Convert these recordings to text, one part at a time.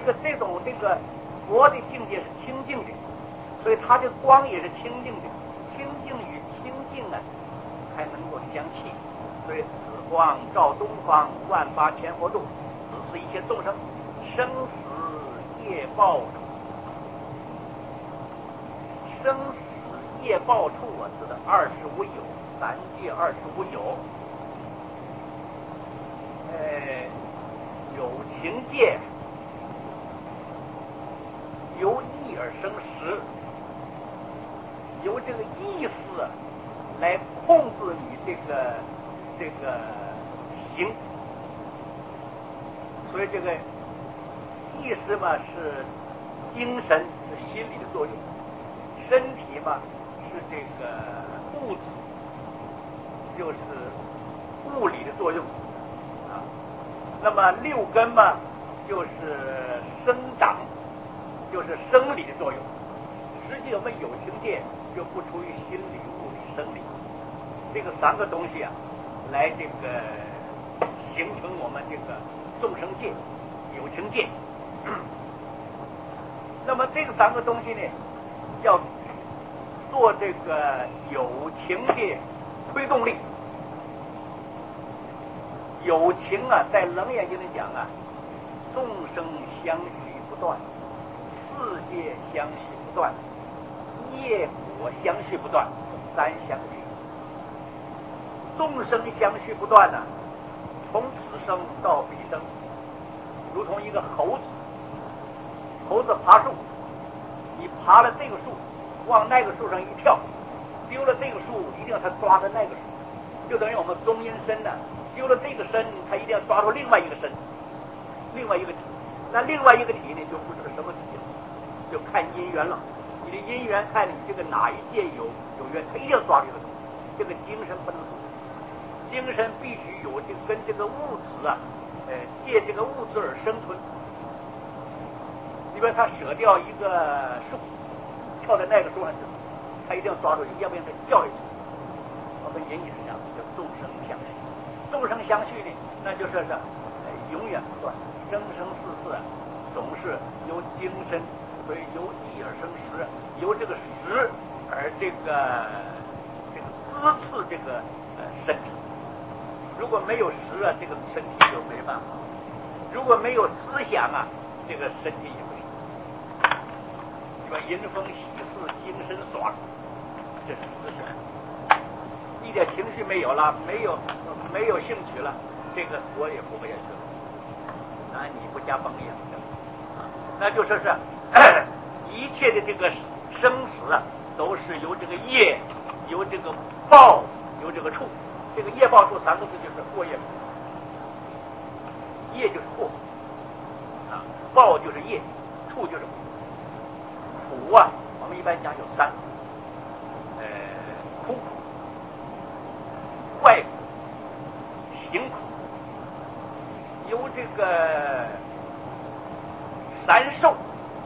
这个佛的境界是清净的，所以它的光也是清净的，清净与清净啊才能够相契。所以此光照东方，万八千佛度，此是一切众生生死业报处。生死业报处啊，指的二十无有，三界二十无有。有情界由意而生识，由这个意识来控制你这个行，所以这个意识嘛是精神是心理的作用，身体嘛是这个物质，就是物理的作用啊。那么六根嘛就是生长，就是生理的作用。实际我们有情界就不出于心理、物理、生理这个三个东西啊，来这个形成我们这个众生界、有情界。那么这个三个东西呢，要做这个有情的推动力。有情啊，在《楞严经》里讲啊，众生相续不断，世界相续不断，业果相续不断，三相续。众生相续不断呢，从此生到彼生，如同一个猴子，猴子爬树，你爬了这个树，往那个树上一跳，丢了这个树，一定要他抓着那个树，就等于我们中阴身呢。丢了这个身，他一定要抓住另外一个身，另外一个体。那另外一个体呢，就不知道什么体了，就看因缘了。你的因缘看你这个哪一界有缘，他一定要抓住这个东西。这个精神不能动，精神必须有这个跟这个物质啊，借这个物质而生存。你比如他舍掉一个树，跳在那个树上去，他一定要抓住，要不然他掉下去。我们人也是这样，叫众生相续。众生相续呢，那就是永远不断，生生世世总是由精神，所以由意而生识，由这个识而这个滋刺这个身体。如果没有识啊，这个身体就没办法；如果没有思想啊，这个身体也不行。你说淫风喜事，精神爽，这是思想。一点情绪没有了，没有兴趣了，这个活也活不下去了。啊，你不加帮也不行啊。那就说是一切的这个生死啊，都是由这个业、由这个报、由这个处。这个业报处三个字就是祸业。业就是祸啊，报就是业，处就是苦啊。我们一般讲有三，苦。坏苦、行苦，由这个三受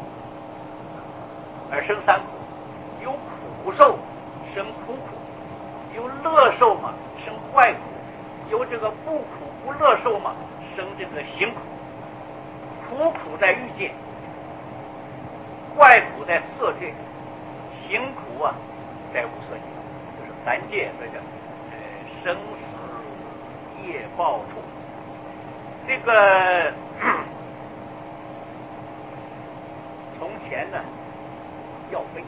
而生三苦，由苦受生苦苦，由乐受嘛生坏苦，由这个不苦不乐受嘛生这个行苦。苦苦在欲界，坏苦在色界，行苦啊在无色界，就是三界，所以叫生死业报处。这个从前呢要飞，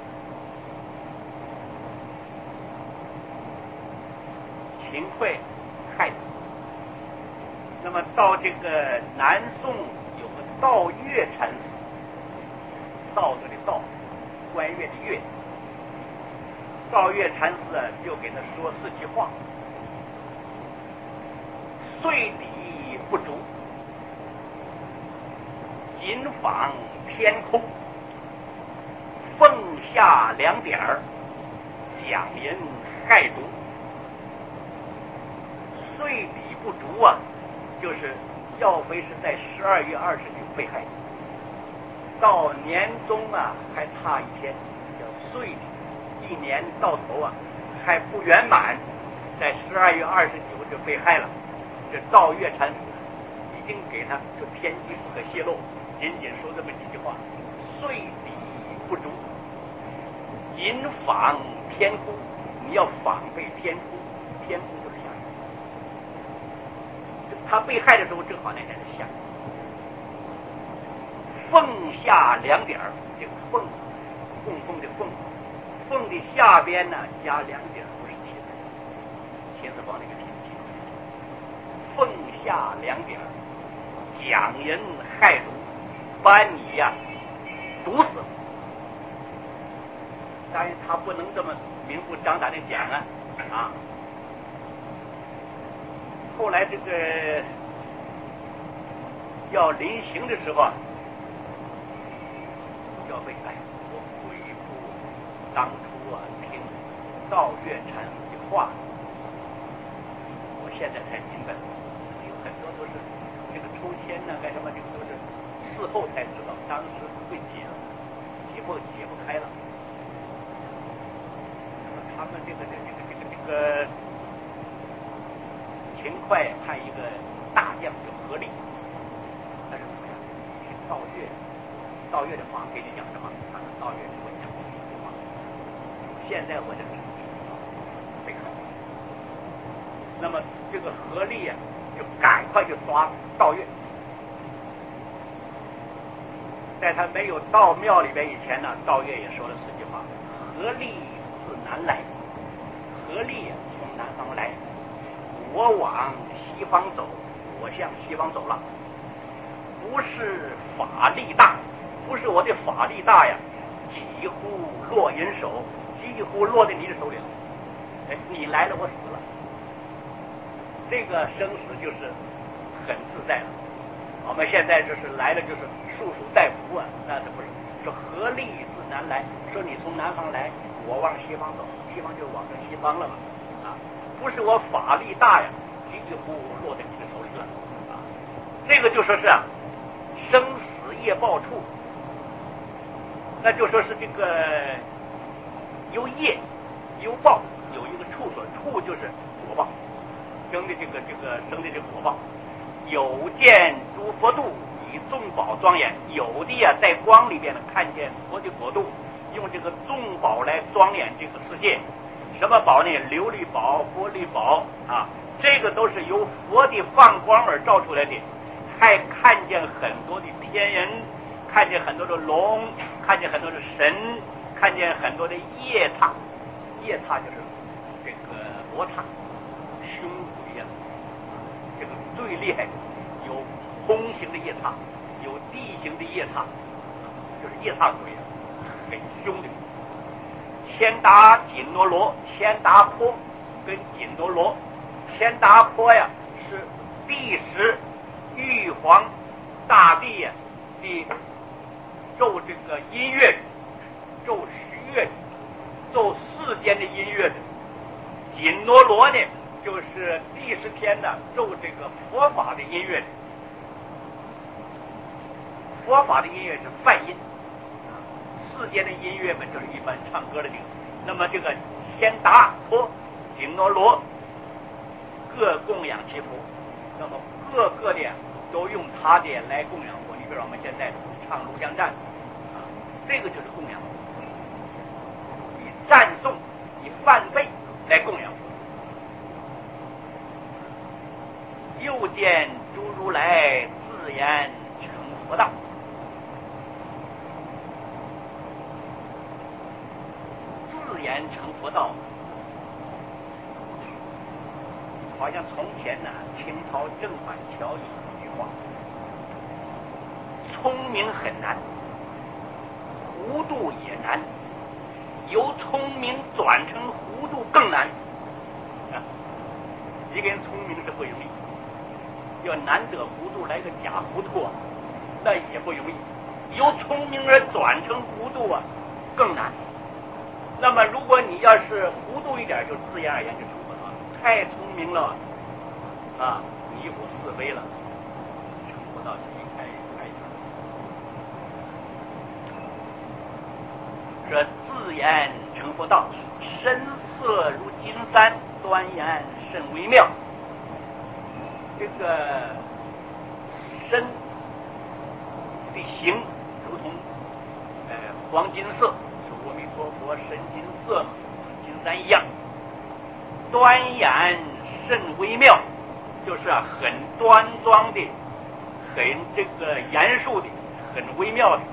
秦桧害死。那么到这个南宋有个道岳禅师，道德的道，观月的月，道岳禅师啊就给他说4句话：岁底不足，锦坊偏空，凤下2点，讲人害毒。岁底不足啊，就是耀飞是在12月29被害的，到年终啊还差1天，叫岁底，一年到头啊还不圆满，在12月29就被害了。这道岳禅师已经经给他就天机不可泄露，仅仅说这么几句话：岁底不足，引访天哭。你要防备天哭，天哭就是下雨。他被害的时候，正好那天是下雨。凤下两点，这个凤，供奉的凤，凤的下边呢加两点，不是秦，秦始皇那个秦。凤下两点，讲人害奴，把你呀毒死。当然他不能这么明目张胆的讲啊。后来这个要临行的时候啊，要被我回复当初啊听道月禅师的话，我现在才明白，有很多都是这个抽签呢干什么，这个都是事后才知道，当时不会解不开了。他们这个秦桧派一个大将叫何力，但是怎么样？听道月的话给你讲什么？他说道月我讲过一句话，现在我就被害。那么这个何力啊，就赶快就抓道月。在他没有到庙里边以前呢，道月也说了4句话：何力自南来，何力从南方来，我往西方走，我向西方走了，不是法力大，不是我的法力大呀，几乎落人手，几乎落在你的手里了。你来了，我死了。这个生死就是很自在了。我们现在就是来了，就是束手待缚啊，那是不是？说何力自南来，说你从南方来，我往西方走，西方就往这西方了嘛，啊，不是我法力大呀，几乎落在你的手里了，啊，这个就说是生死业报处，那就说是这个有业有报，有一个处所，处就是果报，生的这个生的这个果报。有见诸佛度，以众宝庄严。有的呀，在光里边呢，看见佛的国度，用这个众宝来庄严这个世界。什么宝呢？琉璃宝、玻璃宝啊，这个都是由佛的放光而照出来的。还看见很多的天人，看见很多的龙，看见很多的神，看见很多的夜叉。夜叉就是这个罗刹、凶鬼呀。这个最厉害，有空行的夜叉，有地形的夜叉，就是夜叉鬼，很凶的。千达紧罗罗，千达坡跟紧罗罗，千达坡呀是第10玉皇大帝呀的奏这个音乐，奏虚乐，奏世间的音乐的。紧罗罗呢，就是第10天呢奏这个佛法的音乐，佛法的音乐是梵音，世间的音乐嘛，就是一般唱歌的这个。那么这个千达坡、紧罗罗各供养其佛，那么各个的都用他的来供养佛。你比如我们现在唱炉香赞啊，这个就是供养佛，以赞颂、以梵呗来供养佛。又见诸如来自言成佛道，自言成佛道，好像从前呢，清朝正版桥有一句话：聪明很难，糊涂也难，由聪明转成糊涂更难。一个人聪明是不容易，要难得糊涂来个假糊涂啊，那也不容易。由聪明而转成糊涂啊，更难。那么如果你要是糊涂一点，就自然而然就成佛了。太聪明了啊，迷惑是非了，成佛道离开远。这自言成佛道，深色如金山，端严甚微妙。这个身的形如同黄金色，是阿弥陀佛身金色嘛，金山一样。端严甚微妙，就是很端庄的，很这个严肃的，很微妙的。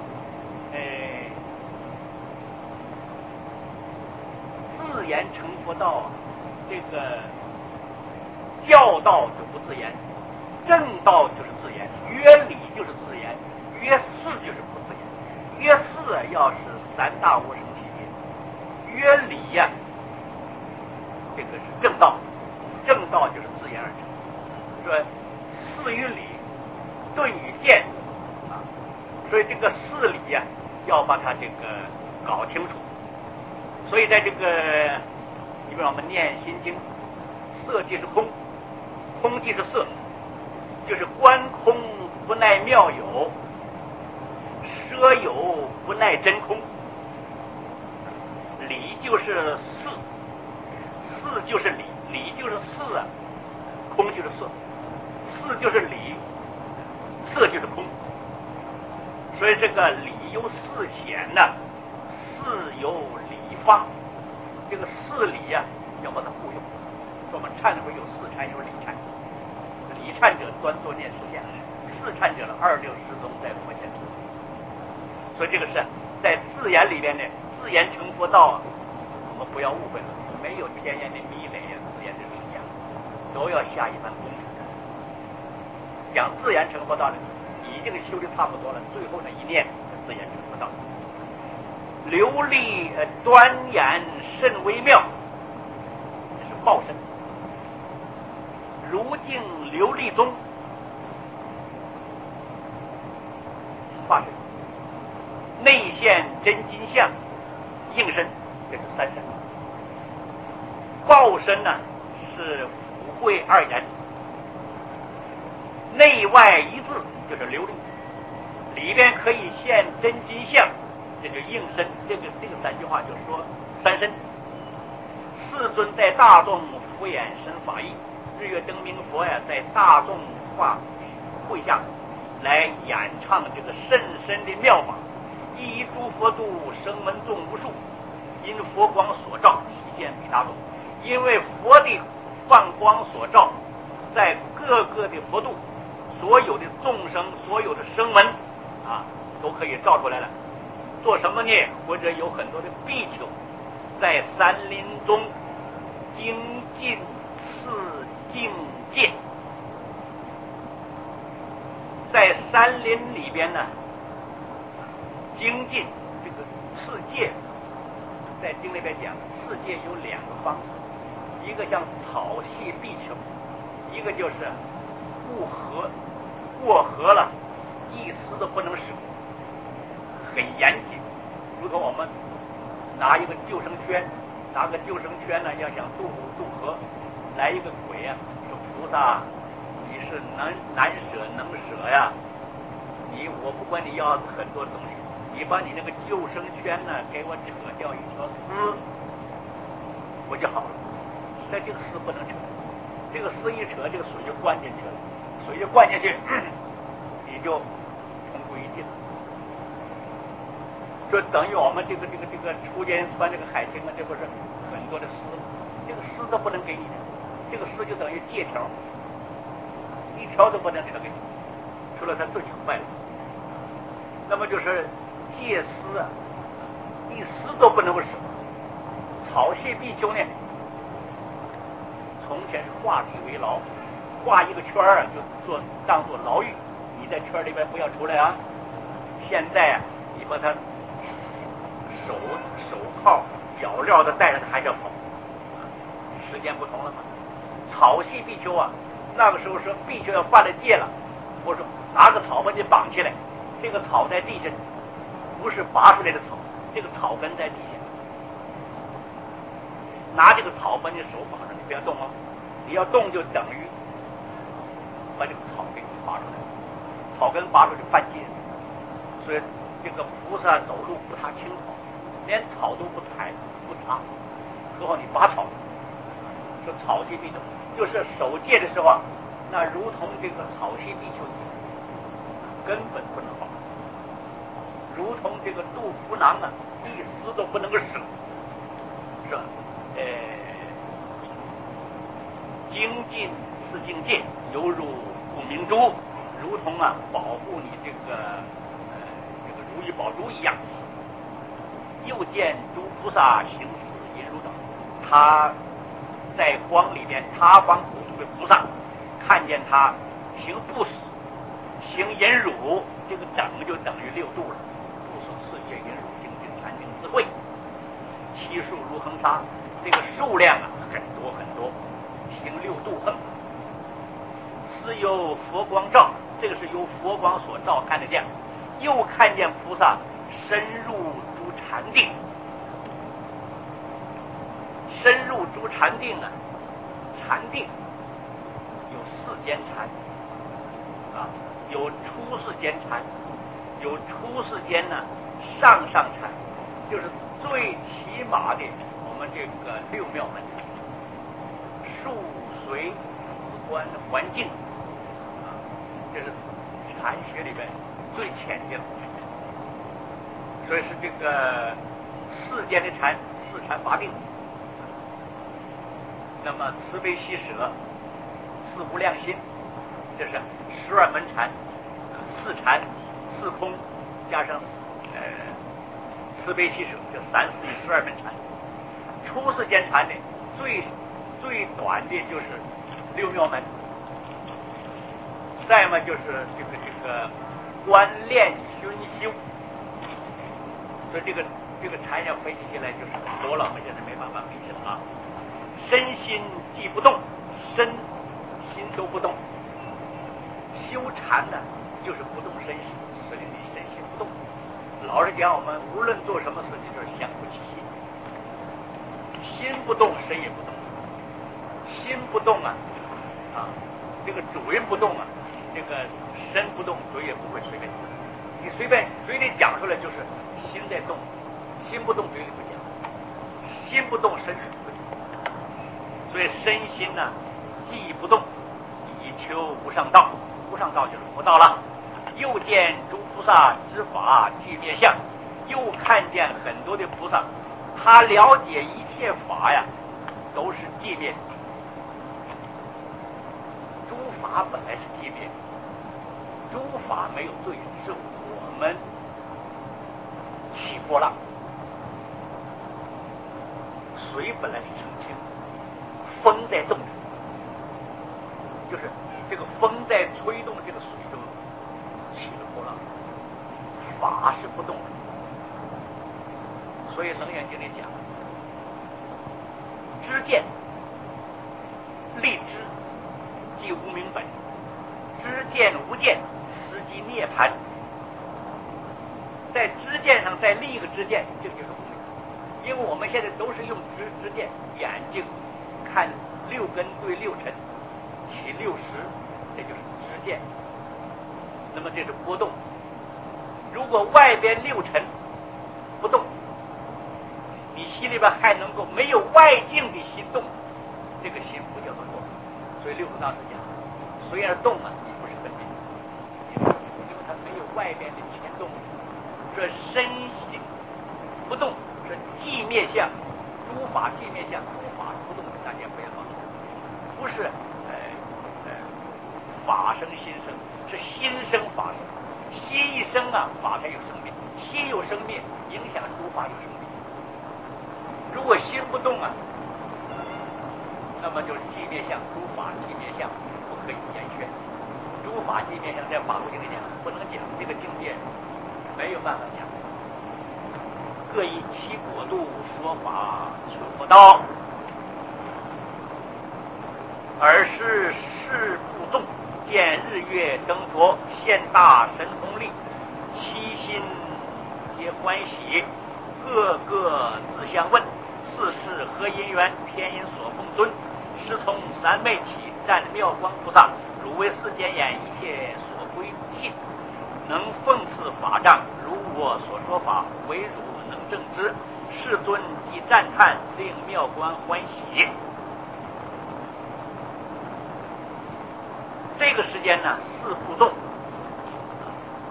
自言成佛道，这个教道就不自言，正道就是自言，约理就是自言，约事就是不自言。约事要是三大无生起见，约理呀，这个是正道，正道就是自言而成。说事与理，顿与见啊，所以这个事理呀，要把它这个搞清楚。所以在这个，你比如我们念心经，色即是空，空即是色，就是观空不耐妙有，奢有不耐真空。理就是事，事就是理，理就是事啊，空就是色，事就是理，色就是空。所以这个理由事显呢，事由理发。这个事理呀，要把它互用。说我们忏悔有四忏有理忏，理忏者端坐念实相，四忏者的二六十宗在佛前。所以这个是在自言里边呢，自言成佛道，我们不要误会了，没有天然的迷雷啊，自言的实相，都要下一番功夫。讲自言成佛道呢，已经修的差不多了，最后那一念自言成佛道。流利端严甚微妙，这是报身。如镜琉璃宗，化身。内现真金相，应身，这是三身。报身呢是福慧二言，内外一致就是琉璃，里边可以现真金相。这就应身，这个三句话就说三身。世尊在大众敷衍身法义，日月灯明佛呀，在大众化会下来演唱这个甚深的妙法，一诸佛度声闻众无数，因佛光所照，悉见彼大众。因为佛的放光所照，在各个的佛度，所有的众生，所有的声闻啊，都可以照出来了。做什么呢？或者有很多的比丘在山林中精进持境界，在山林里边呢，精进这个持戒，在经里边讲，持戒有两个方式，一个像草系比丘，一个就是过河了，一丝都不能舍。很严谨，如果我们拿一个救生圈，拿个救生圈呢，要想渡河，来一个鬼呀，说菩萨，你是难舍能舍呀，我不管你要很多东西，你把你那个救生圈呢给我扯掉一条丝，我就好了。但这个丝不能扯，这个丝一扯，这个水就灌进去了，水就灌进去，你就同归于尽了。就等于我们这个出监穿这个海青啊，这不是很多的丝，这个丝都不能给你的，这个丝就等于戒条，一条都不能扯给你，除了他自己坏了。那么就是戒丝啊，一丝都不能够舍。草系比丘呢，从前是画地为牢，画一个圈啊，就当做牢狱，你在圈里边不要出来啊。现在啊，你把它手铐脚镣的带着，他还是要跑。时间不同了嘛。草系比丘啊，那个时候说比丘要犯了戒了，我说拿个草把你绑起来，这个草在地下，不是拔出来的草，这个草根在地下，拿这个草把你手绑上，你不要动啊，你要动就等于把这个草给拔出来，草根拔出去犯戒。所以这个菩萨走路不踏青草，连草都不踩不踏，何况你拔草。说草系比丘就是守戒的时候啊，那如同这个草系比丘根本不能放，如同这个肚腹囊啊，一丝都不能够舍，是吧？精进是精进，犹如护明珠，如同啊保护你这个如意宝珠一样。又见诸菩萨行持淫辱等，他在光里边，他方普度的菩萨看见他行不死，行淫辱，这个等就等于六度了。不死、世界、淫辱、精进、禅定、智慧，其数如恒沙，这个数量啊很多很多，行六度横。是由佛光照，这个是由佛光所照看得见。又看见菩萨深入诸禅定，深入诸禅定啊，禅定有世间禅啊，有出世间禅，有出世间呢上禅，就是最起码的我们这个六妙门，数随四观环境啊，这是禅学里边最浅的了。所以是这个世间的禅，四禅八定。那么慈悲喜舍，四无量心，这是12门禅，四禅四空加上慈悲喜舍，就3、4、12门禅。出世间禅呢，最短的就是六妙门，再嘛就是这个观练熏修。所以这个禅要分析起来就是很多了，我们现在没办法分析了啊。身心既不动，身心都不动。修禅呢，就是不动身心，使令你身心不动。老实讲，我们无论做什么事情，就是相不起心。心不动，身也不动。心不动啊，这个主人不动啊，这个身不动，嘴也不会随便讲。你随便嘴里讲出来就是心在动，心不动嘴里不讲，心不动身体不动。所以身心呢，既不动，以求无上道。无上道就是佛道了。又见诸菩萨之法具灭相，又看见很多的菩萨，他了解一切法呀，都是寂灭。诸法本来是寂灭，诸法没有罪，是我们起波浪。水本来是澄清，风在动着，就是这个风在吹动这个水就起了波浪，法是不动的。所以《楞严经》里讲，知见立知，即无明本；知见无见，实即涅槃。在知见上再立一个知见，这个就是无明。因为我们现在都是用知见，眼睛看6根对6尘，起60，这就是知见。那么这是波动。如果外边6尘不动，你心里边还能够没有外境的心动，这个心不叫做动。所以六祖大师讲，虽然动啊，你不是分别，因为它没有外边的牵动。这身心不动，是寂灭相，诸法寂灭相，诸法不动，大家不要搞错，不是法生心生，是心生法生。心一生啊，法才有生灭；心有生灭，影响诸法有生灭。如果心不动啊，那么就是寂灭相，诸法寂灭相不可以言宣。诸法寂灭相在法华经里讲不能讲，这个境界没有办法讲。各以其国度说法求佛道，尔时世不动，见日月灯佛，现大神通力，其心皆欢喜，个个自相问：四是何因缘？天因所奉尊。师从三昧起，赞妙光菩萨，汝为世间眼，一切所归信。能奉赐法杖，如我所说法，唯汝能证之。世尊即赞叹，令妙观欢喜。这个时间呢，四不动，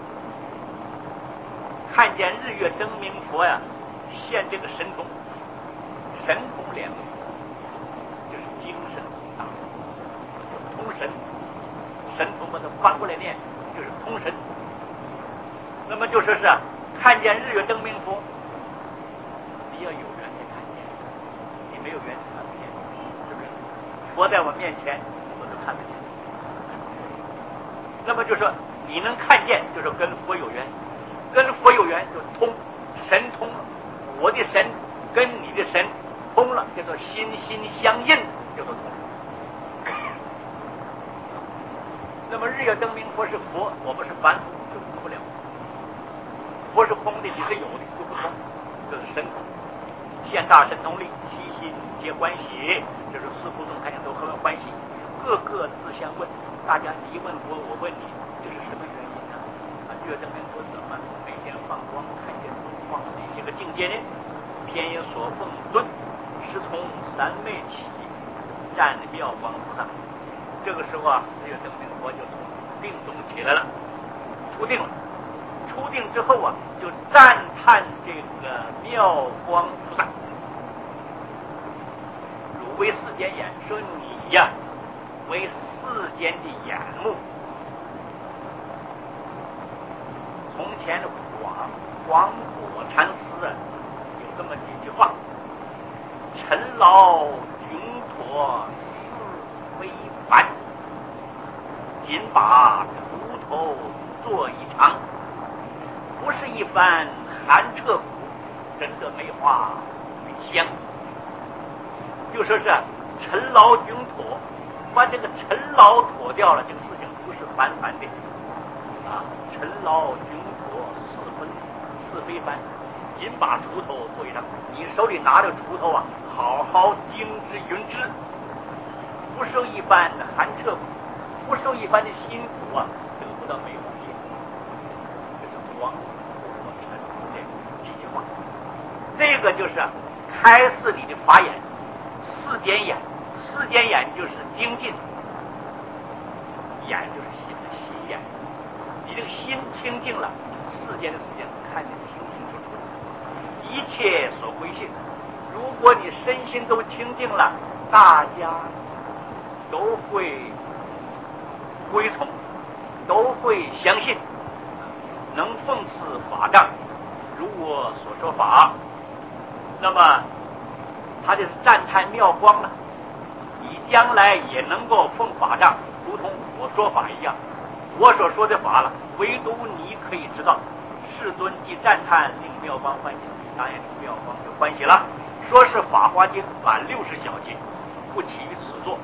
看见日月灯明佛呀，现这个神通，神通两个就是精神通达，通神，神通把它翻过来念就是通神。那么就说是看见日月灯明佛，你要有缘才看见，你没有缘才看不见，是不是？佛在我面前，我都看不见。那么就说你能看见，就是跟佛有缘，跟佛有缘就通，神通了，我的神跟你的神通了，叫做心心相印，叫做通。那么日月灯明佛是佛，我们是凡夫，就通不了。佛是空的，你是有的，就不通，这是神通。现大神通力，其心皆欢喜，这是四部众看见都很欢喜，个个自相问。大家你问我，我问你，这是什么原因呢？日月灯明佛怎么每天放光，看见东方这些个境界呢？偏也所奉尊，是从三昧起，占妙光菩萨。这个时候啊，日月灯明佛就从定中起来了，出定了。出定之后啊，就赞叹这个妙光菩萨，汝为世间眼，说你呀为世间的眼目。从前的广果禅师啊，有这么几句话：尘劳窘妥是非凡，仅把锄头做一场。不是一番寒彻骨，真的梅花美香。就说是尘劳窘妥，把这个尘劳妥掉了，这个事情不是凡凡的啊！尘劳窘妥是非凡，仅把锄头做一张。你手里拿着锄头啊，好好经之云之，不受一般的寒彻骨，不受一般的辛苦啊，得不到梅花香。这是光。这个就是开示你的法眼，世间眼，世间眼就是精进，眼就是心的心眼。你这个心清净了，世间的事情看得清清楚楚，一切所归信。如果你身心都清净了，大家都会归从，都会相信，能奉持法杖，如我所说法。那么他就是赞叹妙光了，你将来也能够奉法杖，如同我说法一样。我所说的法了，唯独你可以知道。世尊即赞叹，令妙光欢喜，当然妙光就欢喜了。说是《法华经》满60小节，不起于此作。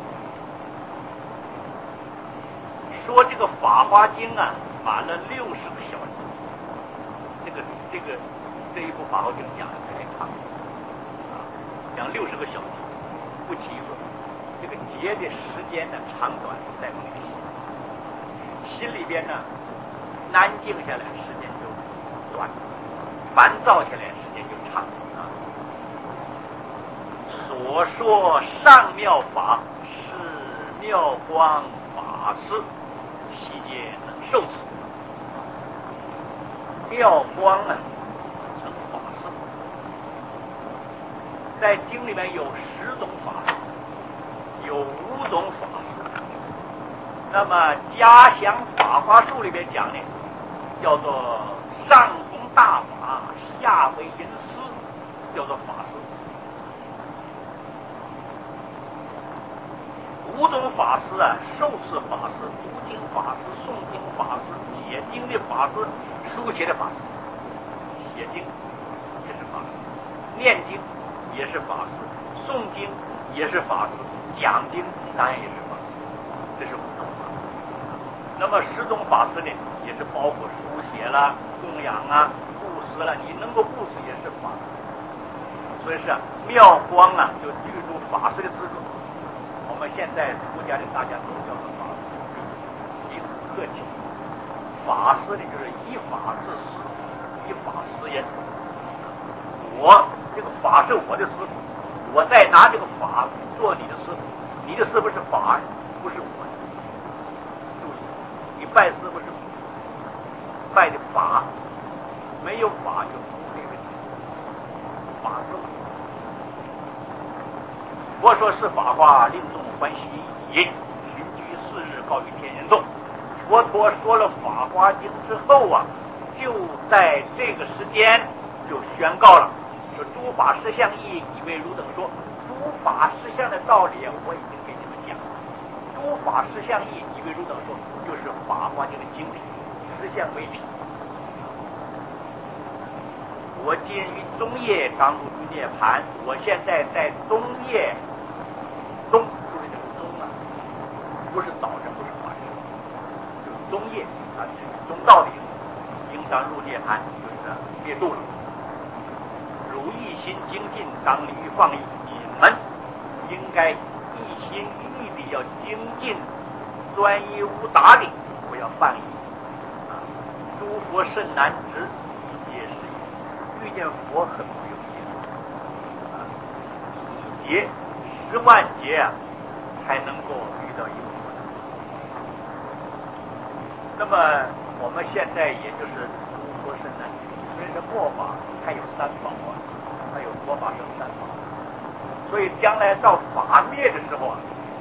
说这个《法华经》啊，满了60个小节。这一部《法华经》讲的太长了。讲60个小节，不起作。这个节的时间呢，长短在乎你的心里边呢，安静下来时间就短，烦躁下来时间就长啊。所说上妙法是妙光法师，悉皆能受持。妙光啊，成法师。在经里面有10种法师，有5种法师。那么嘉祥法华术里面讲呢，叫做上供大法，下为吟师，叫做法师。5种法师啊，受持法师、读经法师、诵经法师、解经的法师、书写的法师。写经也是法师，念经也是法师，诵经也是法师，讲经当然也是法师。这是5种法师。那么10种法师呢，也是包括书写啦、供养啊、布施了，你能够布施也是法师。所以是妙光啊，就具足法师的资格。我们现在出家的大家都叫做法师，彼此客气。法师呢，就是依法治师，依法施言。我这个法是我的师傅，我再拿这个法做你的师傅，你的师傅是法，不是我的。注意，你拜师傅是拜的法，没有法就不会问题，法字。佛说是法华，令众欢喜也。群居4日，告于天人众。佛陀说了《法华经》之后啊，就在这个时间就宣告了，说诸法实相义，以为汝等说。诸法实相的道理我已经给你们讲了。诸法实相义，以为汝等说，就是《法华经》的经体，实相为体。我今于中叶当入于涅盘，我现在在中叶，中就是这个中啊，不是早晨，不是晚上，就是中叶啊，中道的意思。应当入涅盘，就是灭度了。汝一心精进，当离于放逸。你们应该一心一意地要精进，专一无杂的，不要放逸。诸佛甚难值，也是遇见佛很不容易1劫10万劫啊，才能够遇到一个佛。那么我们现在也就是诸佛甚难值，所以说末法还有3宝啊，还有佛法生3宝，所以将来到法灭的时候啊，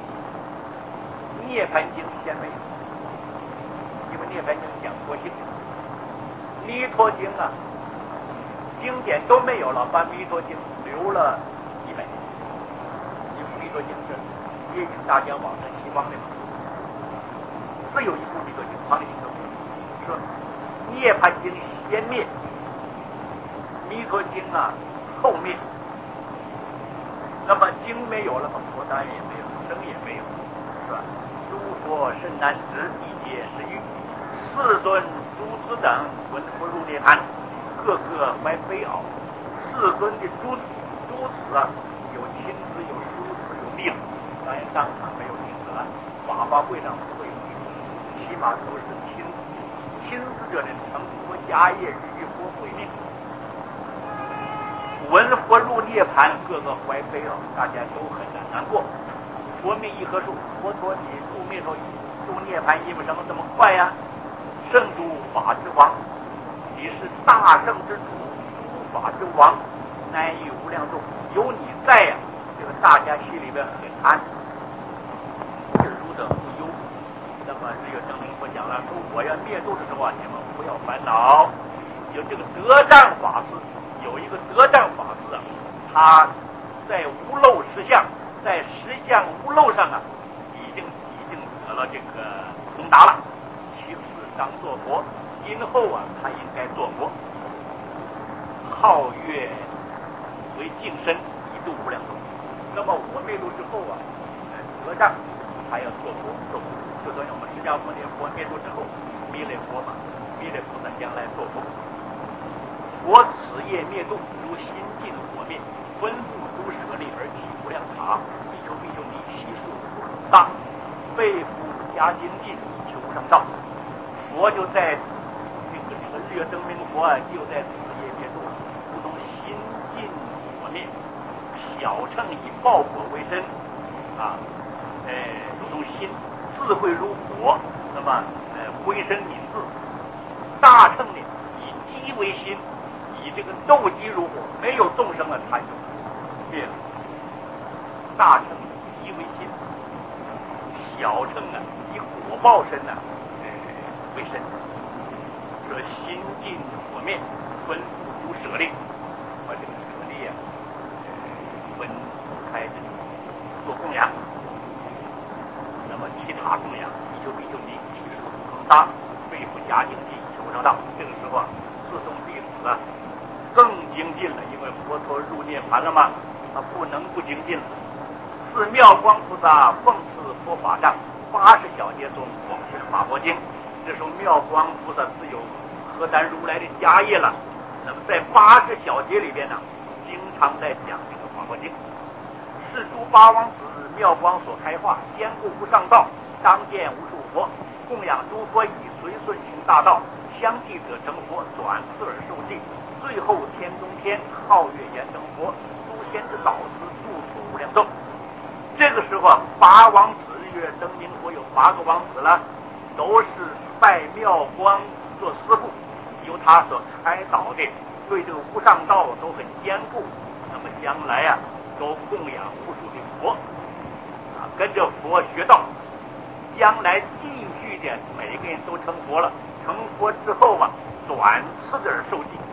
涅盘经先没有，因为涅盘经讲佛性，弥陀经啊，经典都没有了，把弥陀经留了100年，因为弥陀经是接引大家往生西方的嘛，只有一部弥陀经，旁的经都没有。说涅盘经先灭，弥陀经啊后灭。那么经没有了嘛，佛当然也没有，生也没有，是吧？诸佛甚难值，一劫10余。4尊诸子等闻佛入涅盘，个个怀悲傲。4尊的诸子啊，有亲子，有叔子，有弟子。当然当场没有弟子了，法华会上不会有弟子，起码都是亲子。亲自者的成佛家业，与佛会命。闻佛入涅盘，个个怀悲傲，大家都很难过。佛命一何数？佛陀你入涅盘，因为什么这么快呀？圣主法之王，你是大圣之主，诸法之王，难以无量众，有你在呀，这个大家心里边很安，汝等无忧。那么日月灯明佛讲了，说我要灭度的时候啊，你们不要烦恼。有这个德障法师，有一个德障法师啊，他在无漏实相，在实相无漏上啊，已经得了这个通达了。其次当做佛，今后啊，他应该做佛。皓月为净身，以度无量众。那么我灭度之后啊，德障还要做佛，就等于我们释迦牟尼佛灭度之后，弥勒佛嘛，弥勒菩萨将来做佛。我此夜灭度，如心尽火灭，吩咐诸舍利而起无量塔，比丘尼悉数不可大，背负加精进，求上道。佛就在这个日月灯明佛啊，就在此夜灭度，如同心尽火灭，小乘以爆火为身啊，如同心智慧如火，那么回身泯智。大乘呢以机为心，以这个斗机如火，没有众生啊，他就灭了。大乘以机为心，小乘啊以火爆身呢为身。说心尽火灭，吩咐诸舍利，把这个舍利啊分开做供养。那么其他供养，比丘尼悉数不能杀，背负加精进，求上道。这个时候啊，四众弟子啊更精进了，因为佛陀入涅盘了嘛，他不能不精进了。是妙光菩萨奉赐佛法藏80小节中广宣法华经。这时候妙光菩萨自有何丹如来的家业了。那么在80小节里边呢，经常在讲这个法华经。是诸八王子妙光所开化，坚固无上道，当见无数佛，供养诸佛以随顺行大道，相继者成佛，转次而受记。最后天中天，皓月延灯佛，诸仙之导师，助出无量众。这个时候啊，8王子日月灯明佛有8个王子了，都是拜妙光做师父。 由他所开导的，对这个无上道都很坚固，那么将来啊都供养无数的佛啊，跟着佛学道，将来继续的每个人都成佛了。成佛之后啊，转次的而受记。